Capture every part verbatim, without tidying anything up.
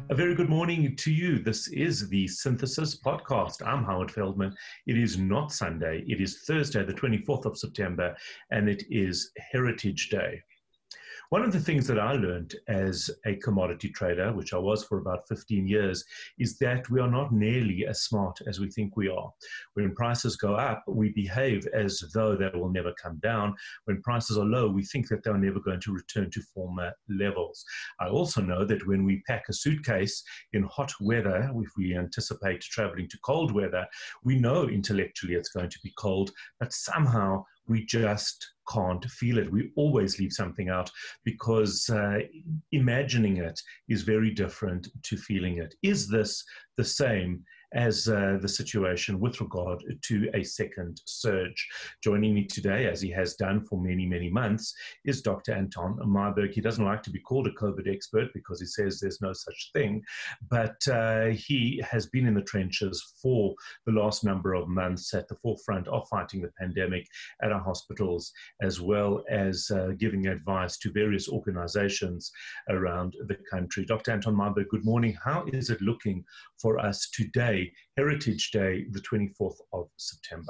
A very good morning to you. This is the Synthesis Podcast. I'm Howard Feldman. It is not Sunday. It is Thursday, the twenty-fourth of September, and it is Heritage Day. One of the things that I learned as a commodity trader, which I was for about fifteen years, is that we are not nearly as smart as we think we are. When prices go up, we behave as though they will never come down. When prices are low, we think that they're never going to return to former levels. I also know that when we pack a suitcase in hot weather, if we anticipate traveling to cold weather, we know intellectually it's going to be cold, but somehow we just can't feel it. We always leave something out because uh, imagining it is very different to feeling it. Is this the same as uh, the situation with regard to a second surge? Joining me today, as he has done for many, many months, is Doctor Anton Marburg. He doesn't like to be called a COVID expert because he says there's no such thing, but uh, he has been in the trenches for the last number of months at the forefront of fighting the pandemic at our hospitals, as well as uh, giving advice to various organizations around the country. Doctor Anton Marburg, good morning. How is it looking for us today, Heritage Day, the twenty-fourth of September?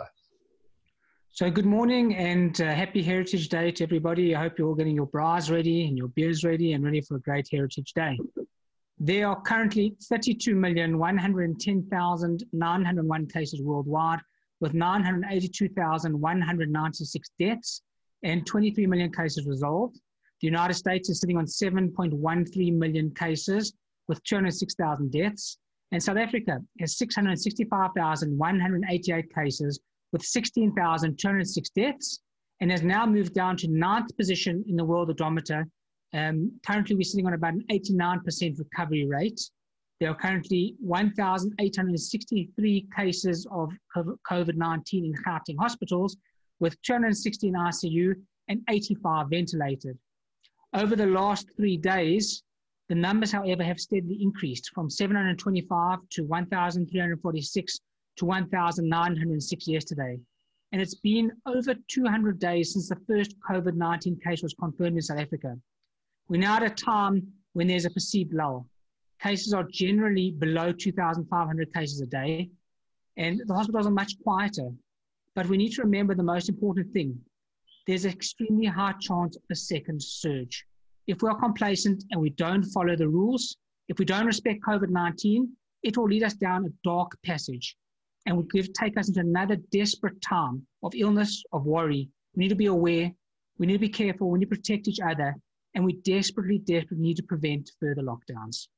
So good morning and uh, happy Heritage Day to everybody. I hope you're all getting your bras ready and your beers ready and ready for a great Heritage Day. There are currently thirty-two million, one hundred ten thousand, nine hundred one cases worldwide, with nine hundred eighty-two thousand, one hundred ninety-six deaths and twenty-three million cases resolved. The United States is sitting on seven point one three million cases with two hundred six thousand deaths. And South Africa has six hundred sixty-five thousand, one hundred eighty-eight cases with sixteen thousand, two hundred six deaths, and has now moved down to ninth position in the world odometer. Um, currently, we're sitting on about an eighty-nine percent recovery rate. There are currently one thousand eight hundred sixty-three cases of COVID nineteen in Gauteng hospitals, with two hundred sixty in I C U and eighty-five ventilated. Over the last three days, the numbers, however, have steadily increased from seven hundred twenty-five to one thousand three hundred forty-six to one thousand nine hundred six yesterday. And it's been over two hundred days since the first COVID nineteen case was confirmed in South Africa. We're now at a time when there's a perceived lull. Cases are generally below two thousand five hundred cases a day, and the hospitals are much quieter. But we need to remember the most important thing. There's an extremely high chance of a second surge. If we are complacent and we don't follow the rules, if we don't respect COVID nineteen, it will lead us down a dark passage and will give, take us into another desperate time of illness, of worry. We need to be aware, we need to be careful, we need to protect each other, and we desperately, desperately need to prevent further lockdowns.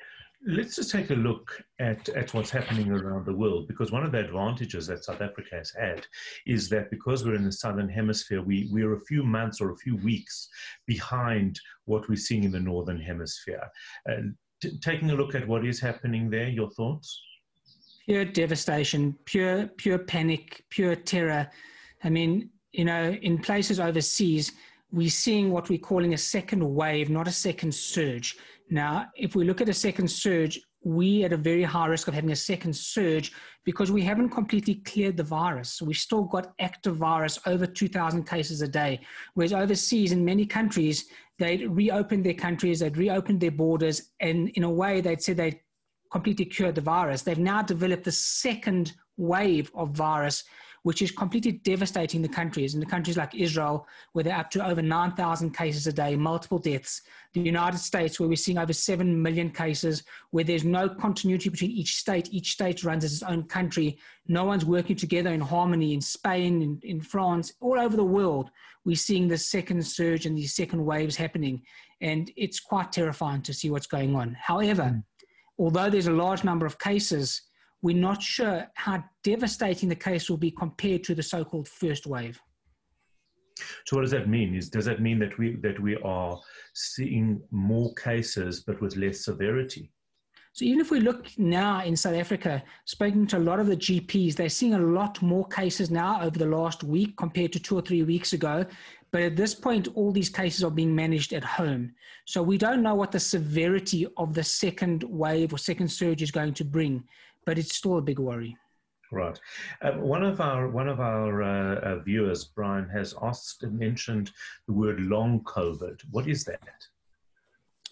Let's just take a look at, at what's happening around the world, because one of the advantages that South Africa has had is that because we're in the Southern Hemisphere, we, we're a few months or a few weeks behind what we're seeing in the Northern Hemisphere. Uh, t- taking a look at what is happening there, your thoughts? Pure devastation, pure, pure panic, pure terror. I mean, you know, in places overseas, we're seeing what we're calling a second wave, not a second surge. Now, if we look at a second surge, we at a very high risk of having a second surge because we haven't completely cleared the virus. So we've still got active virus, over two thousand cases a day. Whereas overseas, in many countries, they'd reopened their countries, they'd reopened their borders, and in a way, they'd said they'd completely cured the virus. They've now developed the second wave of virus, which is completely devastating the countries. In the countries like Israel, where they're up to over nine thousand cases a day, multiple deaths. The United States, where we're seeing over seven million cases, where there's no continuity between each state. Each state runs as its own country. No one's working together in harmony. In Spain, in, in France, all over the world, we're seeing this second surge and these second waves happening. And it's quite terrifying to see what's going on. However, mm. although there's a large number of cases, we're not sure how devastating the case will be compared to the so-called first wave. So what does that mean? Is, does that mean that we, that we are seeing more cases but with less severity? So even if we look now in South Africa, speaking to a lot of the G Ps, they're seeing a lot more cases now over the last week compared to two or three weeks ago. But at this point, all these cases are being managed at home. So we don't know what the severity of the second wave or second surge is going to bring, but it's still a big worry. Right. Uh, one of our one of our uh, uh, viewers, Brian, has asked and mentioned the word long COVID. What is that?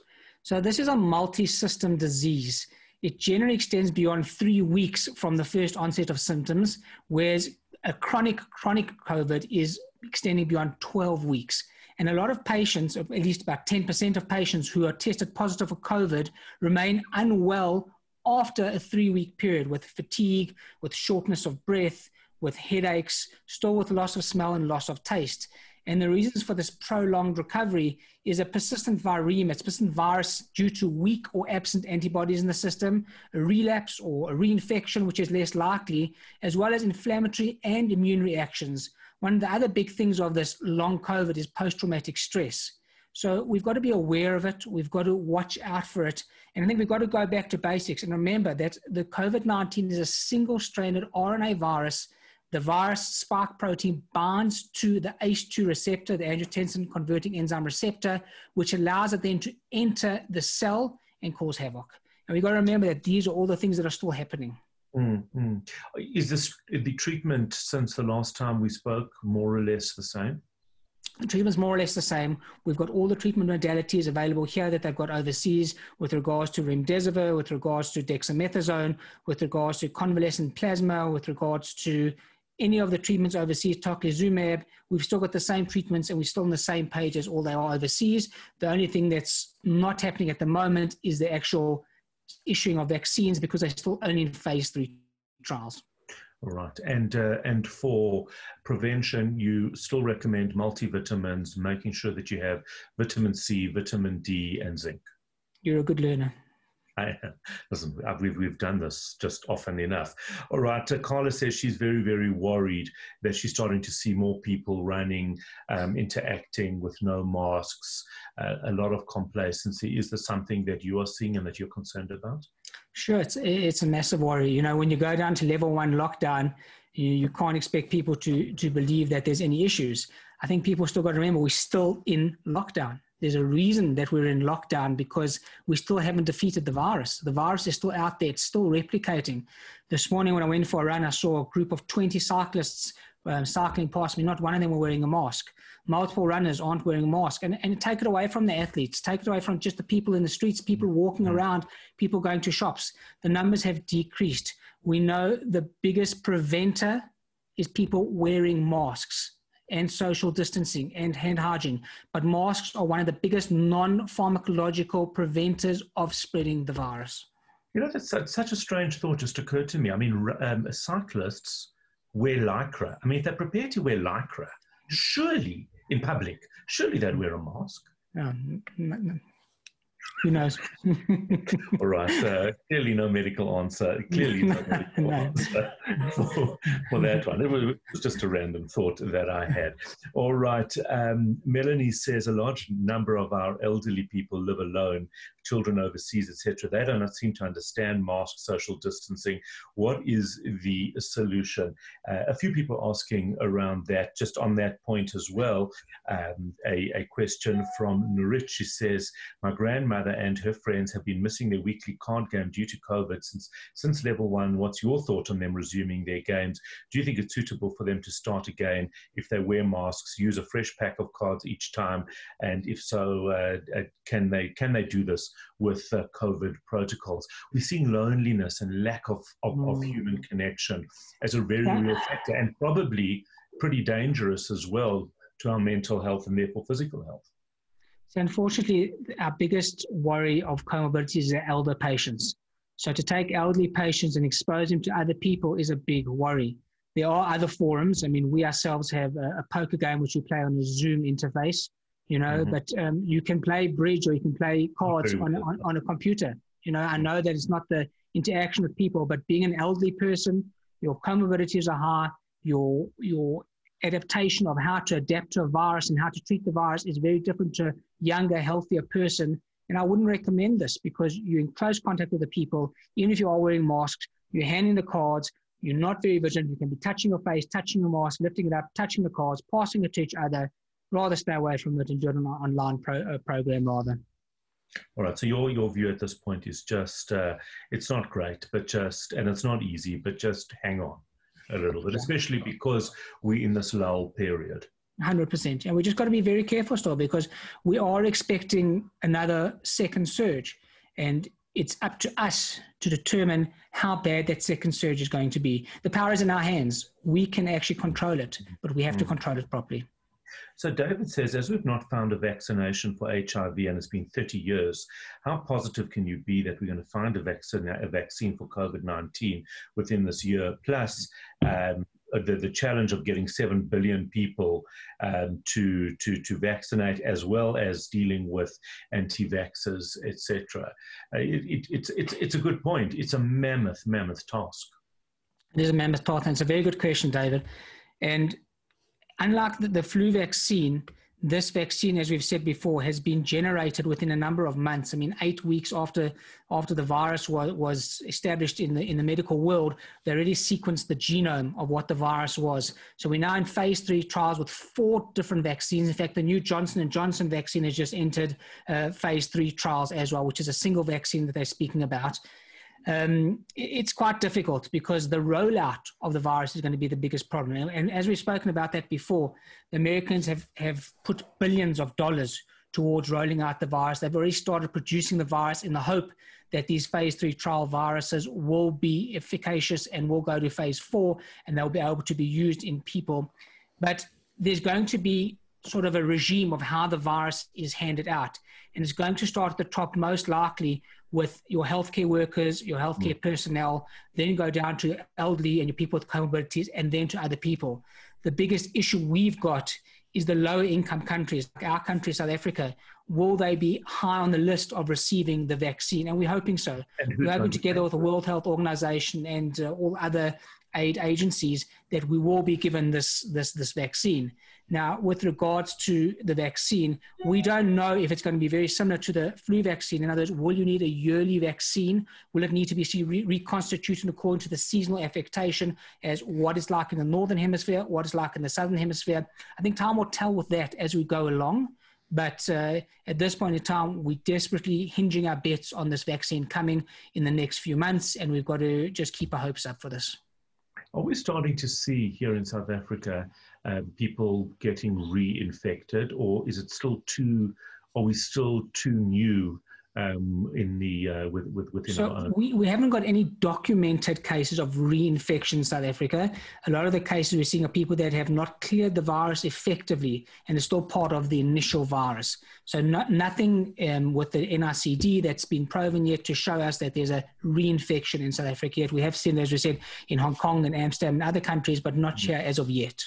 So this is a multi-system disease. It generally extends beyond three weeks from the first onset of symptoms, whereas a chronic, chronic COVID is extending beyond twelve weeks. And a lot of patients, at least about ten percent of patients who are tested positive for COVID, remain unwell after a three-week period with fatigue, with shortness of breath, with headaches, still with loss of smell and loss of taste. And the reasons for this prolonged recovery is a persistent viremia, it's persistent virus due to weak or absent antibodies in the system, a relapse or a reinfection, which is less likely, as well as inflammatory and immune reactions. One of the other big things of this long COVID is post-traumatic stress. So we've got to be aware of it. We've got to watch out for it. And I think we've got to go back to basics and remember that the COVID nineteen is a single-stranded R N A virus. The virus spike protein binds to the A C E two receptor, the angiotensin converting enzyme receptor, which allows it then to enter the cell and cause havoc. And we've got to remember that these are all the things that are still happening. Mm-hmm. Is this the treatment since the last time we spoke more or less the same? The treatment's more or less the same. We've got all the treatment modalities available here that they've got overseas with regards to remdesivir, with regards to dexamethasone, with regards to convalescent plasma, with regards to any of the treatments overseas, tocilizumab. We've still got the same treatments and we're still on the same page as all they are overseas. The only thing that's not happening at the moment is the actual issuing of vaccines because they're still only in phase three trials. All right. And, uh, and for prevention, you still recommend multivitamins, making sure that you have vitamin C, vitamin D, and zinc. You're a good learner. I, listen, we've, we've done this just often enough. All right. Uh, Carla says she's very, very worried that she's starting to see more people running, um, interacting with no masks, uh, a lot of complacency. Is this something that you are seeing and that you're concerned about? Sure. It's, it's a massive worry. You know, when you go down to level one lockdown, you, you can't expect people to, to believe that there's any issues. I think people still got to remember we're still in lockdown. There's a reason that we're in lockdown because we still haven't defeated the virus. The virus is still out there. It's still replicating. This morning when I went for a run, I saw a group of twenty cyclists um, cycling past me. Not one of them were wearing a mask. Multiple runners aren't wearing a mask. And, and take it away from the athletes. Take it away from just the people in the streets, people walking around, people going to shops. The numbers have decreased. We know the biggest preventer is people wearing masks and social distancing and hand hygiene. But masks are one of the biggest non-pharmacological preventers of spreading the virus. You know, that's, that's such a strange thought just occurred to me. I mean, um, cyclists wear Lycra. I mean, if they're prepared to wear Lycra, surely in public, surely they'd wear a mask. Um, Who knows? All right. Uh, clearly no medical answer. Clearly no medical no. answer for, for that one. It was just a random thought that I had. All right. Um, Melanie says a large number of our elderly people live alone, children overseas, et cetera. They do not seem to understand mask social distancing. What is the solution? Uh, a few people asking around that, just on that point as well. Um, a, a question from Nurit. She says, my grandmother and her friends have been missing their weekly card game due to COVID since, since level one. What's your thought on them resuming their games? Do you think it's suitable for them to start again if they wear masks, use a fresh pack of cards each time? And if so, uh, can they can they do this with uh, COVID protocols? We're seeing loneliness and lack of, of, mm. of human connection as a very real factor, and probably pretty dangerous as well to our mental health and therefore physical health. So unfortunately, our biggest worry of comorbidities is the elder patients. So to take elderly patients and expose them to other people is a big worry. There are other forums. I mean, we ourselves have a, a poker game which we play on a Zoom interface, you know, mm-hmm. but um, you can play bridge or you can play cards on, on, on a computer. You know, I know that it's not the interaction with people, but being an elderly person, your comorbidities are high, your, your adaptation of how to adapt to a virus and how to treat the virus is very different to a younger, healthier person. And I wouldn't recommend this because you're in close contact with the people. Even if you are wearing masks, you're handing the cards, you're not very vigilant. You can be touching your face, touching your mask, lifting it up, touching the cards, passing it to each other. Rather stay away from it and do it on an online pro, uh, program rather. All right. So your, your view at this point is just, uh, it's not great, but just, and it's not easy, but just hang on a little bit, especially because we're in this lull period. one hundred percent. And we just got to be very careful still, because we are expecting another second surge. And it's up to us to determine how bad that second surge is going to be. The power is in our hands. We can actually control it, but we have mm. to control it properly. So David says, as we've not found a vaccination for H I V and it's been thirty years, how positive can you be that we're going to find a vaccine, a vaccine for COVID nineteen within this year? Plus, um, the, the challenge of getting seven billion people um, to, to, to vaccinate, as well as dealing with anti-vaxxers, et cetera. Uh, it, it, it's, it's, it's a good point. It's a mammoth, mammoth task. It is a mammoth task, and it's a very good question, David. And unlike the, the flu vaccine, this vaccine, as we've said before, has been generated within a number of months. I mean, eight weeks after after the virus was, was established in the in the medical world, they already sequenced the genome of what the virus was. So we're now in phase three trials with four different vaccines. In fact, the new Johnson and Johnson vaccine has just entered uh, phase three trials as well, which is a single vaccine that they're speaking about. Um, it's quite difficult because the rollout of the virus is going to be the biggest problem. And, and as we've spoken about that before, the Americans have, have put billions of dollars towards rolling out the virus. They've already started producing the virus in the hope that these phase three trial viruses will be efficacious and will go to phase four, and they'll be able to be used in people. But there's going to be sort of a regime of how the virus is handed out. And it's going to start at the top, most likely with your healthcare workers, your healthcare mm. personnel, then go down to elderly and your people with comorbidities, and then to other people. The biggest issue we've got is the lower income countries, like our country, South Africa. Will they be high on the list of receiving the vaccine? And we're hoping so. We're hoping together with the World Health Organization and uh, all other aid agencies that we will be given this, this, this vaccine. Now, with regards to the vaccine, we don't know if it's going to be very similar to the flu vaccine. In other words, will you need a yearly vaccine? Will it need to be re- reconstituted according to the seasonal affectation as what is like in the Northern Hemisphere, what is like in the Southern Hemisphere? I think time will tell with that as we go along. But uh, at this point in time, we're desperately hinging our bets on this vaccine coming in the next few months, and we've got to just keep our hopes up for this. Are we starting to see here in South Africa uh, people getting reinfected, or is it still too, are we still too new um, in the, uh, with, with, within so our own? We, we haven't got any documented cases of reinfection in South Africa. A lot of the cases we're seeing are people that have not cleared the virus effectively and are still part of the initial virus. So not, nothing um, with the N I C D that's been proven yet to show us that there's a reinfection in South Africa yet. We have seen, as we said, in Hong Kong and Amsterdam and other countries, but not here as of yet.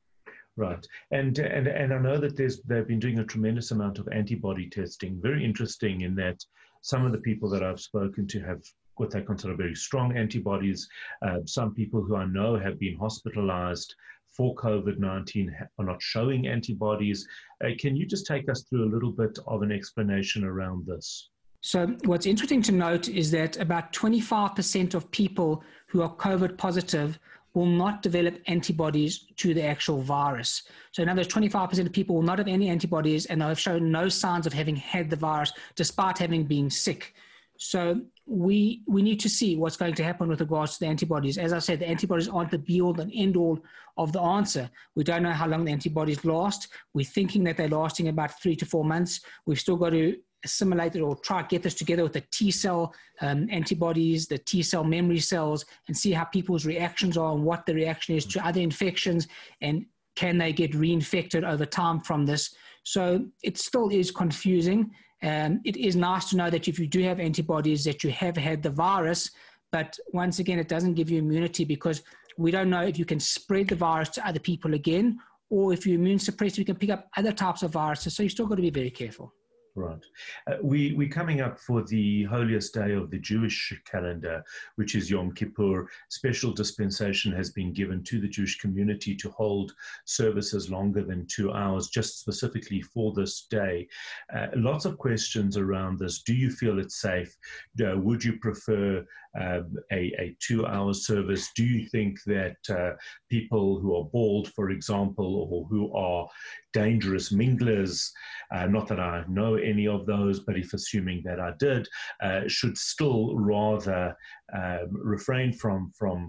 Right. And, and, and I know that there's, they've been doing a tremendous amount of antibody testing. Very interesting in that some of the people that I've spoken to have what they consider very strong antibodies. Uh, some people who I know have been hospitalized for COVID nineteen are not showing antibodies. Uh, can you just take us through a little bit of an explanation around this? So what's interesting to note is that about twenty-five percent of people who are COVID positive will not develop antibodies to the actual virus. So in other words, twenty-five percent of people will not have any antibodies, and they've shown no signs of having had the virus despite having been sick. So we we need to see what's going to happen with regards to the antibodies. As I said, the antibodies aren't the be-all and end-all of the answer. We don't know how long the antibodies last. We're thinking that they're lasting about three to four months. We've still got to assimilate it or try to get this together with the T-cell um, antibodies, the T-cell memory cells, and see how people's reactions are and what the reaction is to other infections, and can they get reinfected over time from this. So it still is confusing. Um, it is nice to know that if you do have antibodies that you have had the virus, but once again, it doesn't give you immunity because we don't know if you can spread the virus to other people again, or if you're immune suppressed, you can pick up other types of viruses. So you've still got to be very careful. Right. Uh, we, we're coming up for the holiest day of the Jewish calendar, which is Yom Kippur. Special dispensation has been given to the Jewish community to hold services longer than two hours, just specifically for this day. Uh, lots of questions around this. Do you feel it's safe? Uh, would you prefer um, a, a two-hour service? Do you think that uh, people who are bald, for example, or who are dangerous minglers, uh, not that I know any of those, but if assuming that I did, uh, should still rather um, refrain from from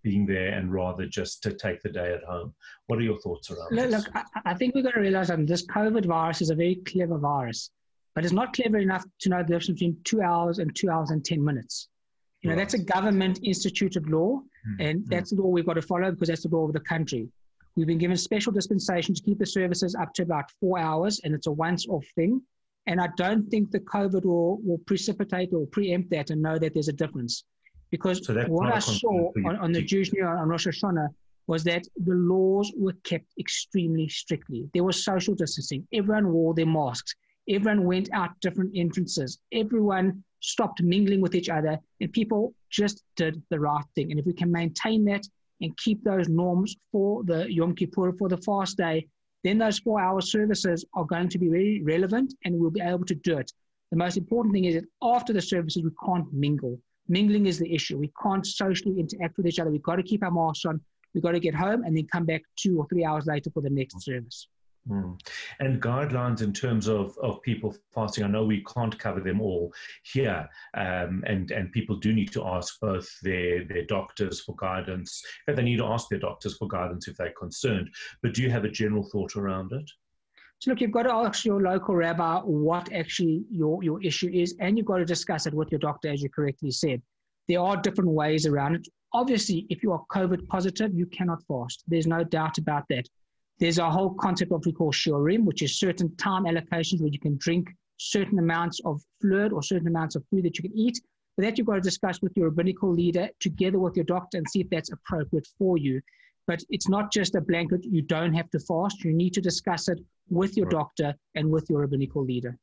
being there and rather just to take the day at home. What are your thoughts around look, this? Look, I, I think we've got to realize that this COVID virus is a very clever virus, but it's not clever enough to know the difference between two hours and two hours and ten minutes. You know, right. That's a government instituted law, mm-hmm. and that's the law we've got to follow because that's the law of the country. We've been given special dispensation to keep the services up to about four hours, and it's a once-off thing. And I don't think the COVID will, will precipitate or preempt that and know that there's a difference. Because so what I saw on, on the Jewish New Year, on Rosh Hashanah, was that the laws were kept extremely strictly. There was social distancing. Everyone wore their masks. Everyone went out different entrances. Everyone stopped mingling with each other, and people just did the right thing. And if we can maintain that and keep those norms for the Yom Kippur, for the fast day, then those four-hour services are going to be very relevant, and we'll be able to do it. The most important thing is that after the services, we can't mingle. Mingling is the issue. We can't socially interact with each other. We've got to keep our masks on. We've got to get home and then come back two or three hours later for the next service. Mm. And guidelines in terms of, of people fasting, I know we can't cover them all here, um, and, and people do need to ask both their, their doctors for guidance. In fact, they need to ask their doctors for guidance if they're concerned. But do you have a general thought around it? So look, you've got to ask your local rabbi what actually your, your issue is, and you've got to discuss it with your doctor, as you correctly said. There are different ways around it. Obviously, if you are COVID positive, you cannot fast. There's no doubt about that. There's a whole concept of what we call shiurim, which is certain time allocations where you can drink certain amounts of fluid or certain amounts of food that you can eat. But that you've got to discuss with your rabbinical leader together with your doctor and see if that's appropriate for you. But it's not just a blanket, you don't have to fast. You need to discuss it with your doctor and with your rabbinical leader.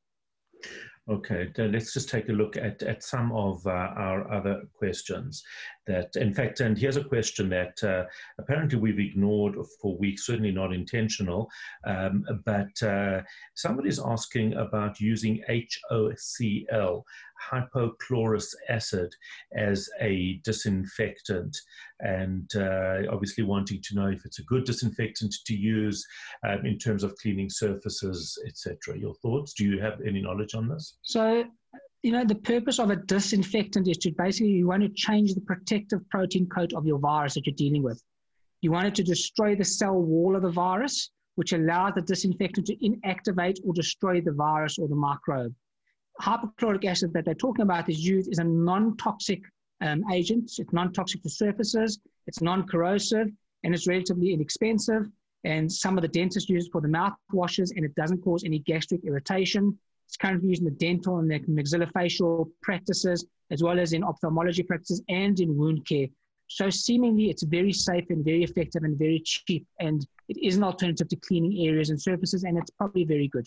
Okay, let's just take a look at, at some of uh, our other questions. That, in fact, and here's a question that uh, apparently we've ignored for weeks, certainly not intentional, um, but uh, somebody's asking about using H O C L, hypochlorous acid, as a disinfectant, and uh, obviously wanting to know if it's a good disinfectant to use um, in terms of cleaning surfaces, et cetera. Your thoughts? Do you have any knowledge on this? So, you know, the purpose of a disinfectant is to basically, you want to change the protective protein coat of your virus that you're dealing with. You want it to destroy the cell wall of the virus, which allows the disinfectant to inactivate or destroy the virus or the microbe. Hypochloric acid that they're talking about is used as a non-toxic um, agent. It's non-toxic to surfaces, it's non-corrosive, and it's relatively inexpensive. And some of the dentists use it for the mouthwashes, and it doesn't cause any gastric irritation. It's currently used in the dental and the maxillofacial practices, as well as in ophthalmology practices and in wound care. So seemingly it's very safe and very effective and very cheap, and it is an alternative to cleaning areas and surfaces, and it's probably very good.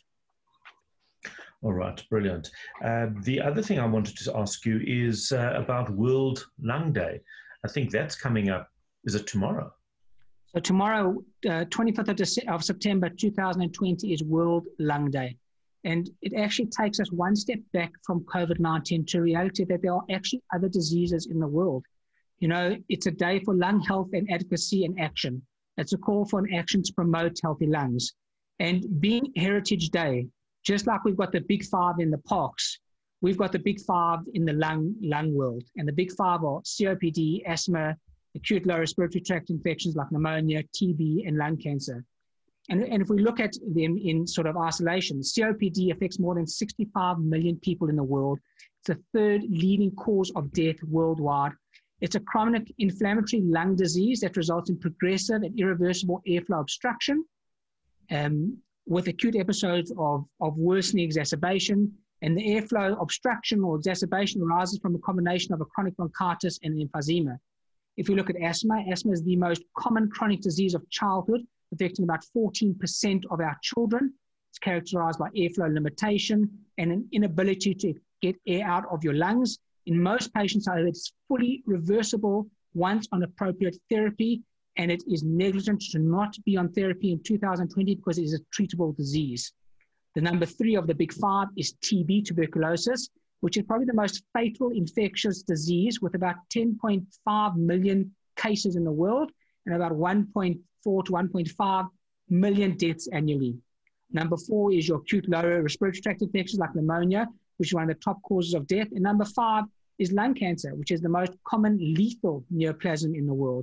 All right, brilliant. Uh, the other thing I wanted to ask you is uh, about World Lung Day. I think that's coming up. Is it tomorrow? So tomorrow, uh, twenty-fifth of September two thousand twenty is World Lung Day. And it actually takes us one step back from COVID nineteen to reality that there are actually other diseases in the world. You know, it's a day for lung health and advocacy and action. It's a call for an action to promote healthy lungs. And being Heritage Day, just like we've got the big five in the parks, we've got the big five in the lung, lung world. And the big five are C O P D, asthma, acute lower respiratory tract infections like pneumonia, T B, and lung cancer. And, and if we look at them in sort of isolation, C O P D affects more than sixty-five million people in the world. It's the third leading cause of death worldwide. It's a chronic inflammatory lung disease that results in progressive and irreversible airflow obstruction, um, with acute episodes of, of worsening exacerbation. And the airflow obstruction or exacerbation arises from a combination of a chronic bronchitis and emphysema. If we look at asthma, asthma is the most common chronic disease of childhood, affecting about fourteen percent of our children. It's characterized by airflow limitation and an inability to get air out of your lungs. In most patients, however, it's fully reversible once on appropriate therapy, and it is negligent to not be on therapy in two thousand twenty because it is a treatable disease. The number three of the big five is T B, tuberculosis, which is probably the most fatal infectious disease, with about ten point five million cases in the world and about one point four to one point five million deaths annually. Number four is your acute lower respiratory tract infections like pneumonia, which is one of the top causes of death. And number five is lung cancer, which is the most common lethal neoplasm in the world.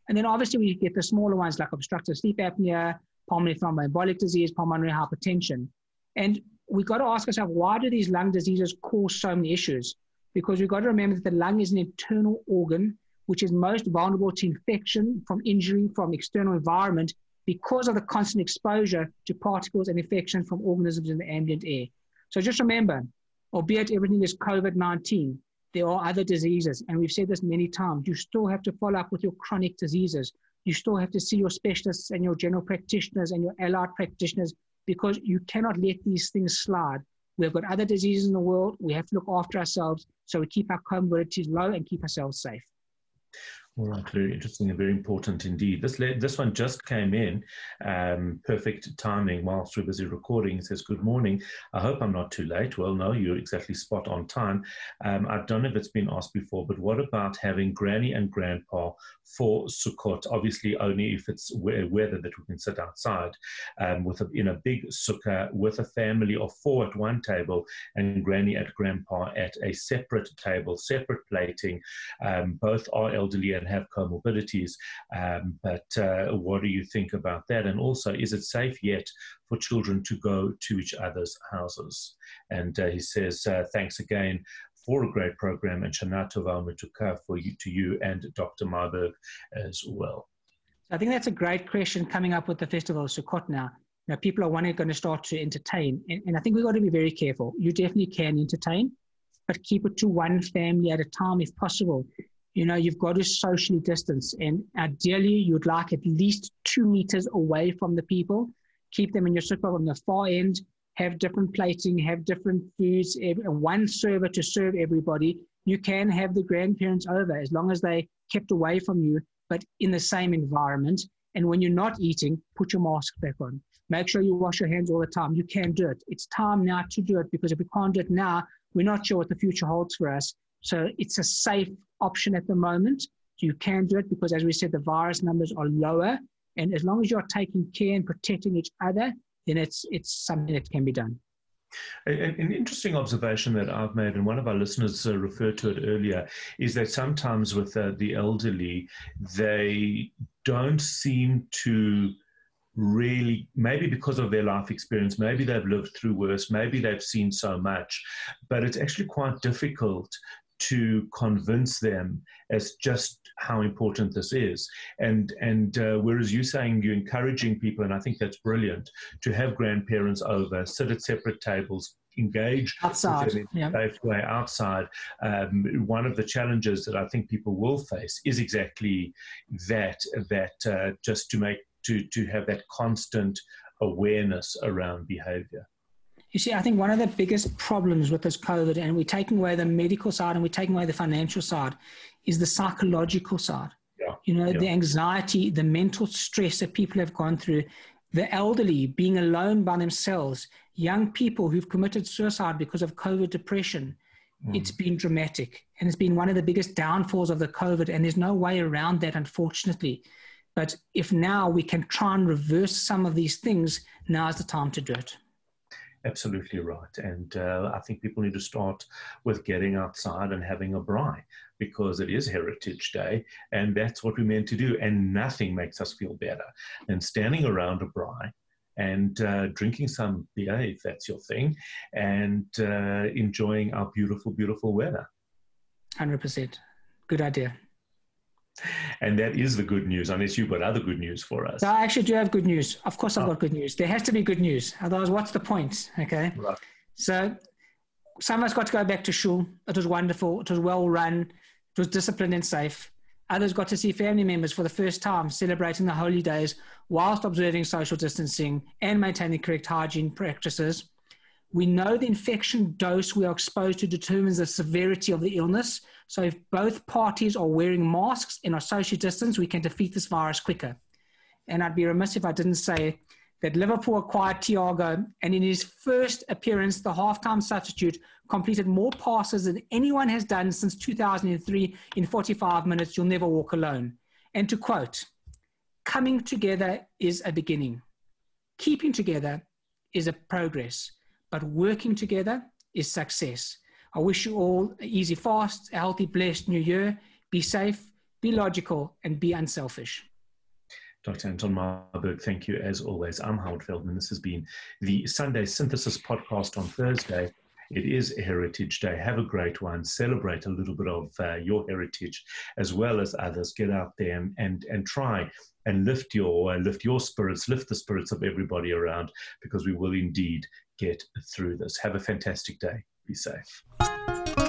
And then obviously we get the smaller ones like obstructive sleep apnea, pulmonary thromboembolic disease, pulmonary hypertension. And we've got to ask ourselves, why do these lung diseases cause so many issues? Because we've got to remember that the lung is an internal organ which is most vulnerable to infection from injury from external environment because of the constant exposure to particles and infection from organisms in the ambient air. So just remember, albeit everything is COVID nineteen, there are other diseases. And we've said this many times, you still have to follow up with your chronic diseases. You still have to see your specialists and your general practitioners and your allied practitioners, because you cannot let these things slide. We've got other diseases in the world. We have to look after ourselves so we keep our comorbidities low and keep ourselves safe. All right, very interesting and very important indeed. This this one just came in, um, perfect timing whilst we're busy recording. It says, good morning. I hope I'm not too late. Well, no, you're exactly spot on time. Um, I don't know if it's been asked before, but what about having granny and grandpa for Sukkot? Obviously, only if it's weather that we can sit outside, um, with a, in a big sukkah with a family of four at one table and granny and grandpa at a separate table, separate plating. Um, both are elderly and have comorbidities, um, but uh, what do you think about that? And also, is it safe yet for children to go to each other's houses? And uh, he says, uh, thanks again for a great program, and Shana Tova Metuka for you, to you and Doctor Marburg as well. I think that's a great question coming up with the Festival of Sukkot now. Now, people are wanting, going to start to entertain, and, and I think we've got to be very careful. You definitely can entertain, but keep it to one family at a time if possible. You know, you've got to socially distance, and ideally you'd like at least two meters away from the people. Keep them in your sukkah on the far end, have different plating, have different foods, one server to serve everybody. You can have the grandparents over as long as they kept away from you, but in the same environment. And when you're not eating, put your mask back on. Make sure you wash your hands all the time. You can do it. It's time now to do it, because if we can't do it now, we're not sure what the future holds for us. So it's a safe option at the moment. You can do it because, as we said, the virus numbers are lower. And as long as you're taking care and protecting each other, then it's it's something that can be done. An, an interesting observation that I've made, and one of our listeners uh, referred to it earlier, is that sometimes with uh, the elderly, they don't seem to really, maybe because of their life experience, maybe they've lived through worse, maybe they've seen so much, but it's actually quite difficult to convince them as just how important this is. And and uh, whereas you're saying you're encouraging people, and I think that's brilliant, to have grandparents over, sit at separate tables, engage outside, with them in a safe way outside. Um, one of the challenges that I think people will face is exactly that, that uh, just to make, to, to have that constant awareness around behavior. You see, I think one of the biggest problems with this COVID, and we're taking away the medical side and we're taking away the financial side, is the psychological side. Yeah. You know, yeah. the anxiety, the mental stress that people have gone through, the elderly being alone by themselves, young people who've committed suicide because of COVID depression. Mm. It's been dramatic, and it's been one of the biggest downfalls of the COVID, and there's no way around that, unfortunately. But if now we can try and reverse some of these things, now is the time to do it. Absolutely right. And uh, I think people need to start with getting outside and having a braai, because it is Heritage Day and that's what we're meant to do. And nothing makes us feel better than standing around a braai and uh, drinking some beer, if that's your thing, and uh, enjoying our beautiful, beautiful weather. one hundred percent. Good idea. And that is the good news, unless you've got other good news for us. I actually do have good news. Of course I've got good news. There has to be good news. Otherwise, what's the point? Okay. Right. So some of us got to go back to shul. It was wonderful. It was well run. It was disciplined and safe. Others got to see family members for the first time, celebrating the holy days whilst observing social distancing and maintaining correct hygiene practices. We know the infection dose we are exposed to determines the severity of the illness. So if both parties are wearing masks and are socially distanced, we can defeat this virus quicker. And I'd be remiss if I didn't say that Liverpool acquired Thiago, and in his first appearance, the halftime substitute completed more passes than anyone has done since two thousand three in forty-five minutes. You'll never walk alone. And to quote, coming together is a beginning. Keeping together is a progress. But working together is success. I wish you all an easy fast, a healthy, blessed new year. Be safe, be logical, and be unselfish. Doctor Anton Marburg, thank you as always. I'm Howard Feldman. This has been the Sunday Synthesis podcast on Thursday. It is Heritage Day. Have a great one. Celebrate a little bit of uh, your heritage as well as others. Get out there and and, and try and lift your uh, lift your spirits, lift the spirits of everybody around, because we will indeed get through this. Have a fantastic day. Be safe.